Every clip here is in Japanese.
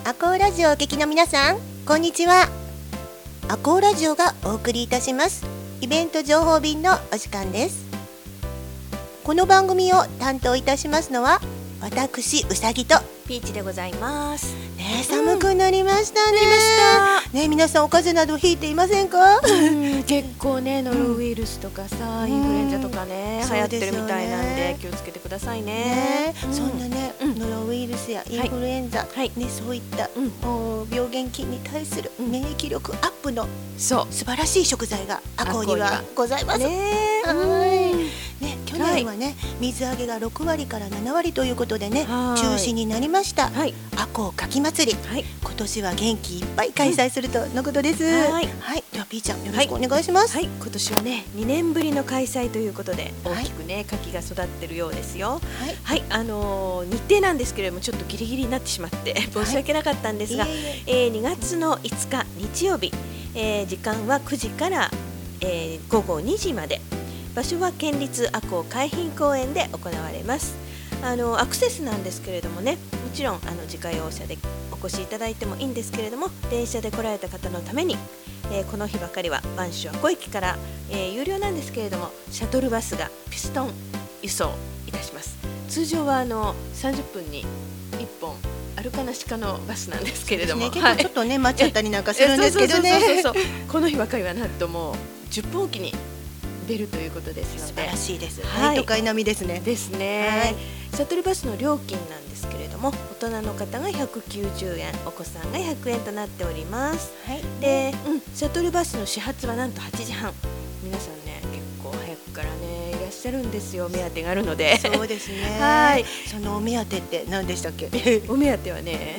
アコーラジオをお聞きの皆さん、こんにちは。アコーラジオがお送りいたしますイベント情報便のお時間です。この番組を担当いたしますのは私うさぎとピーチでございますね。寒くなりましたね。ね、皆さんお風邪などひいていませんか？ 結構ね、ノロウイルスとかさ、インフルエンザとかね、流行ってるみたいなんで気をつけてくださいね。 そんなね、ノロウイルスやインフルエンザ、ね、そういった病原菌に対する免疫力アップの素晴らしい食材がアコーにはございますね。去年はね、水揚げが6割から7割ということでね、中止になりました、アコーかき祭り、今年は元気いっぱい開催するとのことです。ではピーちゃん、よろしくお願いします。 今年はね、2年ぶりの開催ということで大きくね、牡蠣が育ってるようですよ。日程なんですけれども、ちょっとギリギリになってしまって申し訳なかったんですが、2月の5日日曜日、時間は9時から、午後2時まで、場所は県立アコー海浜公園で行われます。アクセスなんですけれどもね、もちろん自家用車でお越しいただいてもいいんですけれども、電車で来られた方のために、この日ばかりは播州阿古駅から、有料なんですけれども、シャトルバスがピストン輸送いたします。通常は30分に1本あるかなしかのバスなんですけれども、 結構ちょっとね、待っちゃったりなんかするんですけどね。 この日ばかりはなんともう10分おきに出るということですので、 素晴らしいです。都会並みですね。 ですね。シャトルバスの料金なんですけれども、大人の方が190円、お子さんが100円となっております。で、シャトルバスの始発はなんと8時半。皆さんね、結構早くからねいらっしゃるんですよ。目当てがあるので。 そうですね。そのお目当てって何でしたっけ？ お目当てはね、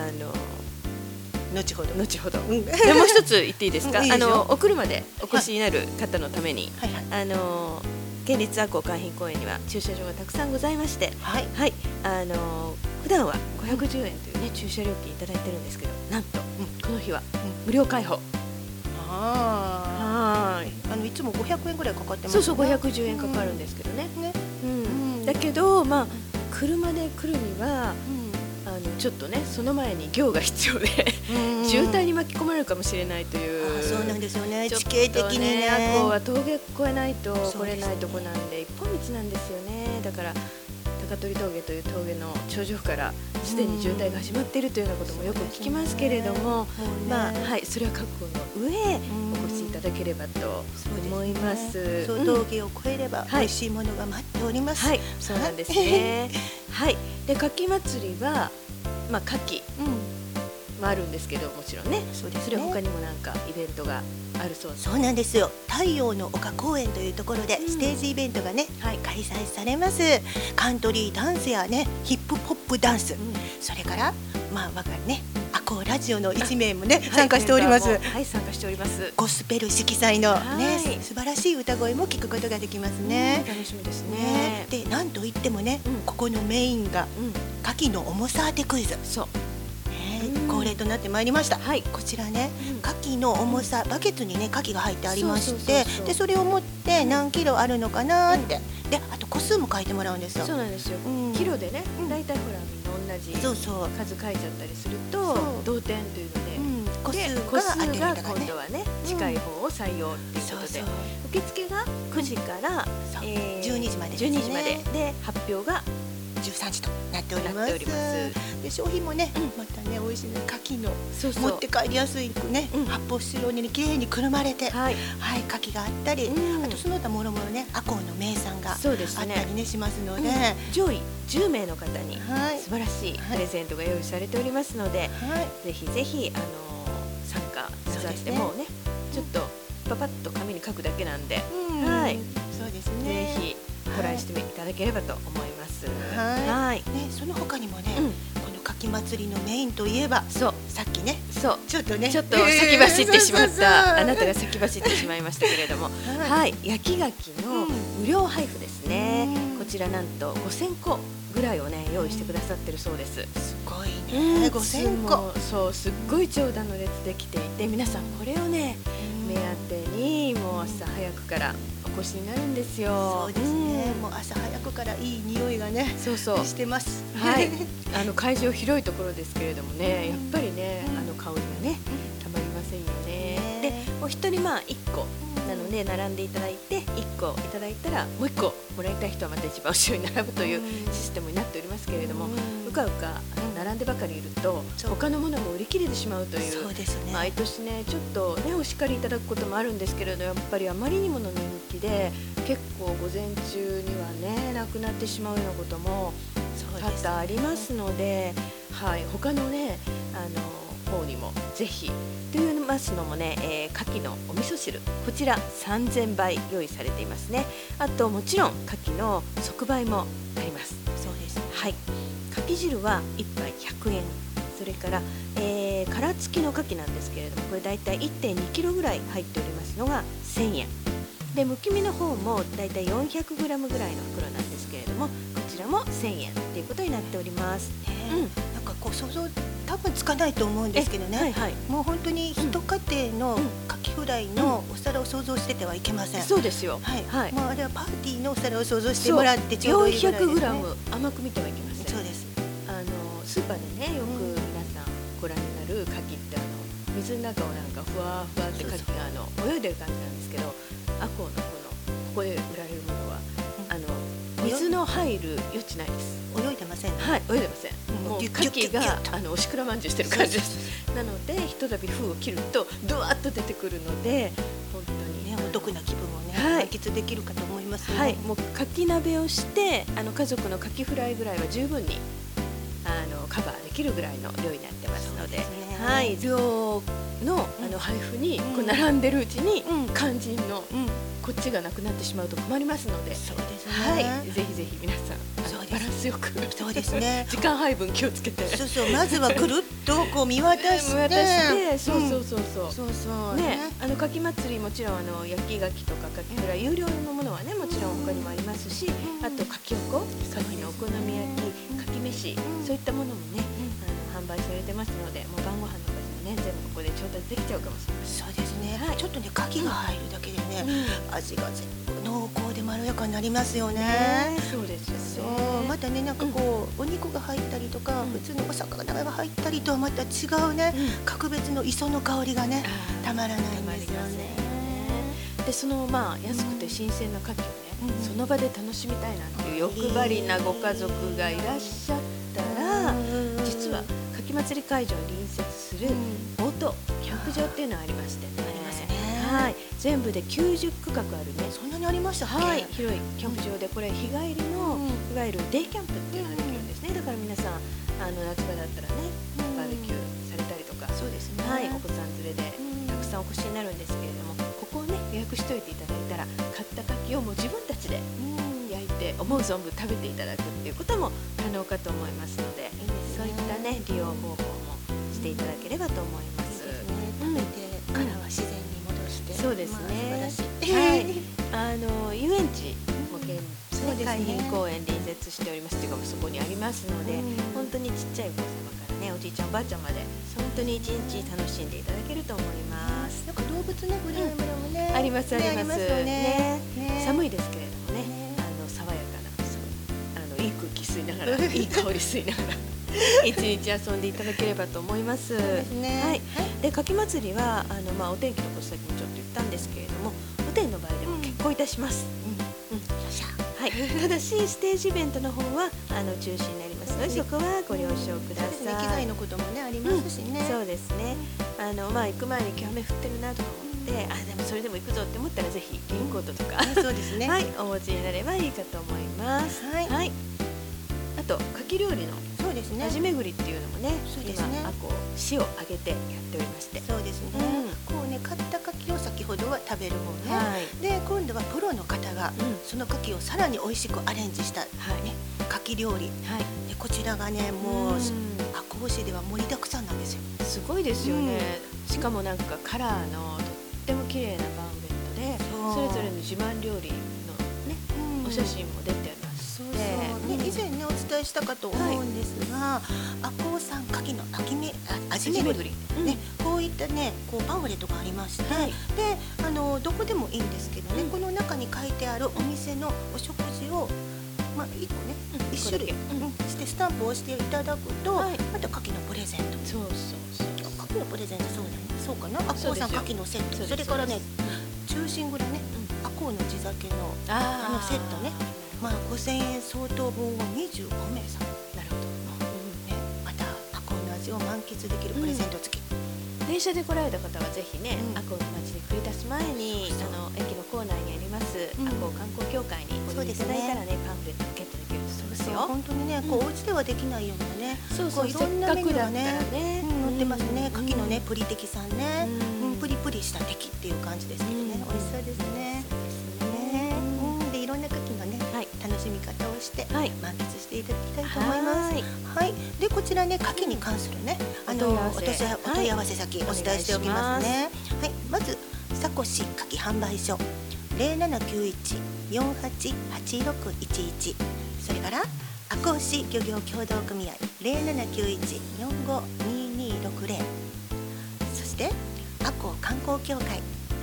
後ほど。 もう一つ言っていいですか？お車でお越しになる方のために、県立阿古海浜公園には駐車場がたくさんございまして、普段は510円というね、駐車料金いただいてるんですけど、なんとこの日は無料開放。 いつも500円ぐらいかかってます。 そう、510円かかるんですけどね。だけど、車で来るにはちょっとね、その前に行が必要で渋滞に巻き込まれるかもしれないという。 そうなんですよね。地形的にね、 阿古は峠越えないと来れないとこなんで、一本道なんですよね。だから高取峠という峠の頂上からすでに渋滞が始まっているというようなこともよく聞きますけれども、それは覚悟の上お越しいただければと思います。 峠を越えれば美味しいものが待っております。 そうなんですね。で、牡蠣祭りは牡蠣もあるんですけど、もちろんね、それ他にもなんかイベントがあるそうです。 そうなんですよ。太陽の丘公園というところでステージイベントがね、開催されます。カントリーダンスやね、ヒップホップダンス、それから若いね、アコーラジオの1名もね、参加しております。 参加しております。 ゴスペル色彩のね、素晴らしい歌声も聞くことができますね。 楽しみですね。 で、なんといってもね、ここのメインが牡蠣の重さ当てクイズ。恒例となってまいりました。こちらね、牡蠣の重さ、バケツにね、牡蠣が入ってありまして、でそれを持って何キロあるのかなって、であと個数も書いてもらうんですよ。 そうなんですよ。キロでね、だいたいほらみんな同じ数書いちゃったりすると同点というので、個数が今度はね、近い方を採用っていうことで、受付が9時から 12時までで、発表が 13時となっております。で、商品もね、またね、美味しいね、牡蠣の持って帰りやすいね、発泡スチロールにきれいにくるまれて、牡蠣があったり、あとその他もろもろね、アコーの名産があったりねしますので、 上位10名の方に素晴らしいプレゼントが用意されておりますので、ぜひぜひ参加なさってもね、ちょっとパパッと紙に書くだけなんで、 そうですね。 ぜひトライしていただければと思います。 その他にもね、この牡蠣祭りのメインといえば、さっきね、ちょっと先走ってしまったあなたが先走ってしまいましたけれども、焼き牡蠣の無料配布ですね。こちらなんと5000個ぐらいをね、用意してくださってるそうです。 すごいね、5000個。 すっごい長蛇の列できていて、皆さんこれをね、目当てにもう朝早くからお越しになるんですよ。 そうですね、もう朝早くからいい匂いがね、してます。 はい、会場広いところですけれどもね、やっぱりね、香りがね、たまりませんよね。で、お一人1個なので並んでいただいて、1個いただいたらもう1個もらいたい人はまた一番後ろに並ぶというシステムになっておりますけれども、うかうか並んでばかりいると他のものも売り切れてしまうという、毎年ねちょっとねお叱りいただくこともあるんですけれど、やっぱりあまりにもの人気で結構午前中にはねなくなってしまうようなことも多々ありますので、はい、他のね方にもぜひというますのもね、牡蠣のお味噌汁、こちら3000杯用意されていますね。あともちろん牡蠣の即売もあります。 そうです、 はい、牡蠣汁は1杯100円、それから、殻付きの牡蠣なんですけれども、これだいたい 1.2 キロぐらい入っておりますのが1000円で、むき身の方もだいたい400グラムぐらいの袋なんですけれども、こちらも1000円ということになっております。 なんかこう想像多分つかないと思うんですけどね、もう本当に一家庭のカキフライのお皿を想像しててはいけません。 そうですよ。 はい。もうあれはパーティーのお皿を想像してもらってちょうどいいぐらいですね。 400グラム甘く見てはいけません。 そうです。 スーパーでねよく皆さんご覧になるカキって水の中をなんかふわふわってカキが泳いでる感じなんですけど、アコウのここで売られるものは水の入る余地ないです。 泳いでませんね。 はい、泳いでません。もうカキがおしくらまんじゅうしてる感じです。なのでひとたび封を切るとドワッと出てくるので、本当にねお得な気分をね満喫できるかと思いますね。 はい、もうカキ鍋をして家族のカキフライぐらいは十分にカバーできるぐらいの量になってますので、はい、量の配布にこう並んでるうちに肝心のこっちがなくなってしまうと困りますので、 そうですね。 はい、ぜひぜひ皆さんバランスよく、 そうですね。 時間配分気をつけて、 そうそう、まずはぐるっとこう見渡して、 そうね、牡蠣祭りもちろん焼き牡蠣とか牡蠣フライ有料のものはねもちろん他にもありますし、あと牡蠣おこ、牡蠣のお好み焼き、牡蠣飯、そういったものもね販売されてますので、もう晩ご飯のおかずもね全部ここで調達できちゃうかもしれません。 そうですね。ちょっとね牡蠣が入るだけでね、味が全部濃厚でまろやかになりますよね。 そうですよね。 そう、またねなんかこうお肉が入ったりとか普通のお魚が入ったりとはまた違うね格別の磯の香りがねたまらないんですよね。 でその安くて新鮮な牡蠣をねその場で楽しみたいなんていう欲張りなご家族がいらっしゃったら、実は牡蠣祭り会場に隣接するオートキャンプ場っていうのがありましてね。はい、全部で90区画あるね。 そんなにありましたっけ？ はい、広いキャンプ場で、これ日帰りのいわゆるデイキャンプっていうのができるんですね。だから皆さん夏場だったらねバーベキューされたりとか、 そうですね。 はい、お子さん連れでたくさんお越しになるんですけれども、ここをね予約しておいていただいたら買った牡蠣をもう自分たちで焼いて思う存分食べていただくっていうことも可能かと思いますので、そういったね利用方法もしていただければと思います。 食べてからは自然に戻して、 そうですね。 素晴らしい。 遊園地も海浜公園隣接しておりますというかそこにありますので、本当にちっちゃいお子様からねおじいちゃんおばあちゃんまで本当に一日楽しんでいただけると思います。 なんか動物ね触れ合い村もねありますありますね。寒いですけれどもね、爽やかないい空気吸いながらいい香り吸いながら一日遊んでいただければと思います。はい。で牡蠣祭りはお天気のことさっきもちょっと言ったんですけれども、お天の場合でも結構いたします。はい。ただしステージイベントの方は中止になりますので、そこはご了承ください。 機材のこともねありますしね。 そうですね。行く前に今日雨降ってるなとか思って、でもそれでも行くぞって思ったらぜひレインコートとかそうですね。 はい、お持ちになればいいかと思います。はい。あと牡蠣料理の味巡りっていうのもね、今塩を揚げてやっておりまして、 そうですね。こうね買った牡蠣を先ほどは食べる方ね。で今度はプロの方がその牡蠣をさらに美味しくアレンジしたね牡蠣料理。でこちらがねもう赤穂市では盛りだくさんなんですよ。 すごいですよね。しかもなんかカラーのとっても綺麗なバーベットで、それぞれの自慢料理のねお写真も出てます。 以前ねお伝えしたかと思うんですが、赤穂産牡蠣の味巡りね、こういっったねこうパンフレットがありまして、でどこでもいいんですけどね、この中に書いてあるお店のお食事を1個ね、1種類してスタンプを押していただくと、また牡蠣のプレゼント。そう牡蠣のプレゼント、そうだね、そうかな。あこうさん牡蠣のセット、それからね中心蔵ね、あこうの地酒のセットね、5000円相当分を25名さん。なるほど。またあこうの味を満喫できるプレゼント付き。 電車で来られた方はぜひね、あこうの町に繰り出す前に駅の構内にありますあこう観光協会にご利用いただいたらね、パンフレットをゲットできるそうですよ。 本当にね、こうお家ではできないようなね、いろんなメニューがね載ってますね。牡蠣のねプリテキさんね、プリプリしたテキっていう感じですけどね、美味しそうですね。でいろんな牡蠣のね楽しみ方をして満喫していただきたいと思います。はい。でこちらね牡蠣に関するねお問い合わせ先お伝えしておきますね。はい。まずサコシ牡蠣販売所0791-488611、それから赤穂市漁業協同組合0791-452260、そして赤穂観光協会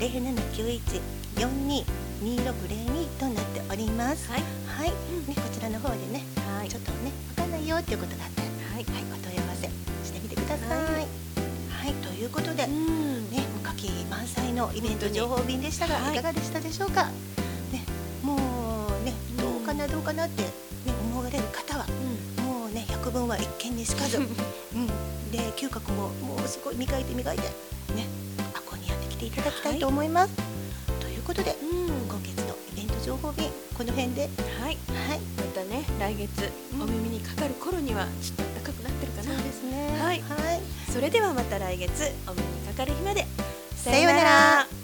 0791-422602となっております。はい。はい。ねこちらの方でね、ちょっとねわかんないよっていうことがあったら、お問い合わせしてみてください。はい。ということでね、牡蠣満載のイベント情報便でしたが、いかがでしたでしょうか。ね、もうねどうかなってね思われる方は、もうね百聞は一見にしかず、で嗅覚ももうすごい磨いてねあこにやってきていただきたいと思います。ということで、今月のイベント情報便この辺で、またね来月お耳にかかる頃にはちょっと暖かくなってるかな。そうですね。それではまた来月お耳にかかる日まで。さようなら。